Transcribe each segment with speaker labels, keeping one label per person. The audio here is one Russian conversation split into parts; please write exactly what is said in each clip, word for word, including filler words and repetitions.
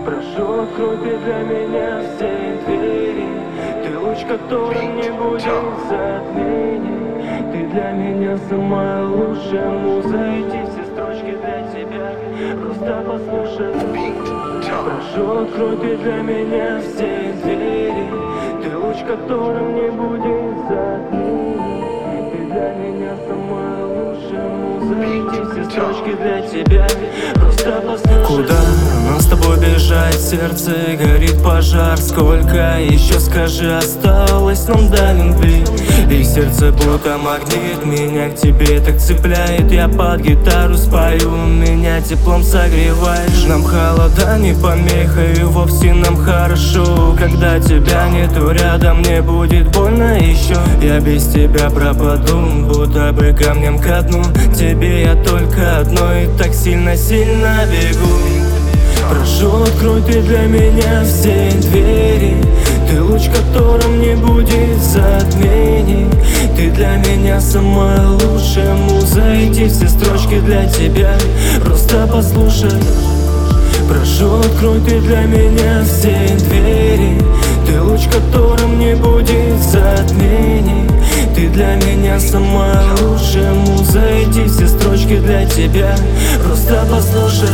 Speaker 1: Прошу, открой ты для меня все двери. Ты луч, которым не будет затмений. Ты для меня самая лучшая муза. Эти все строчки для тебя, просто послушай. Прошу, открой ты для меня все двери. Ты луч, которым не будет затмений. Ты для меня самая лучшая муза. Эти все строчки для тебя, просто послушай.
Speaker 2: Куда нам с тобой бежать? В сердце горит пожар. Сколько еще, скажи, осталось нам до любви? И сердце будто магнит меня к тебе так цепляет. Я под гитару спою, меня теплом согреваешь. Нам холода не помеха, и вовсе нам хорошо. Когда тебя нету рядом, мне будет больно еще. Я без тебя пропаду, будто бы камнем ко дну. Тебе я только одно и так сильно-сильно бегу. Прошу, открой ты для меня все двери. Ты луч, которым не будет затмений. Ты для меня самая лучшая муза. Эти все строчки для тебя, просто послушай. Прошу, открой ты для меня все двери. Ты луч, которым не будет затмений. Ты для меня самая лучшая муза. Эти все строчки для тебя, просто послушай.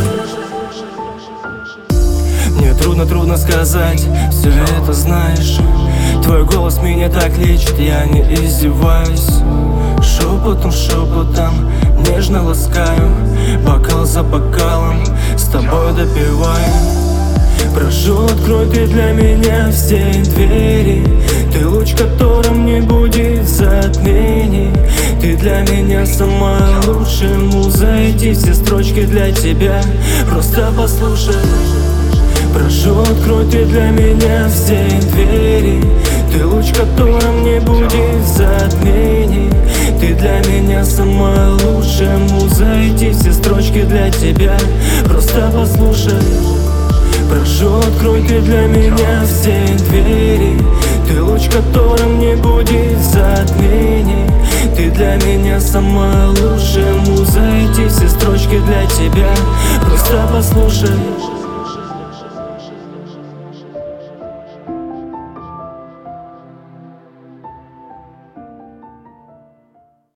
Speaker 2: Мне трудно, трудно сказать, все это знаешь. Твой голос меня так лечит, я не издеваюсь. Шепотом, шепотом, нежно ласкаю. Бокал за бокалом, с тобой допиваю. Прошу, открой ты для меня все двери. Ты луч, которым не будет затмений. Ты для меня самая лучшая муза. Эти все строчки для тебя, просто послушай. Прошу, открой ты для меня все двери. Ты луч, которым не будет затмений. Ты для меня самая лучшая муза. Эти все строчки для тебя, просто послушай. Прошу, открой ты для меня все двери. Ты луч, которым не будет затмений. Ты для меня самая лучшая муза. Эти все строчки для тебя, просто послушай.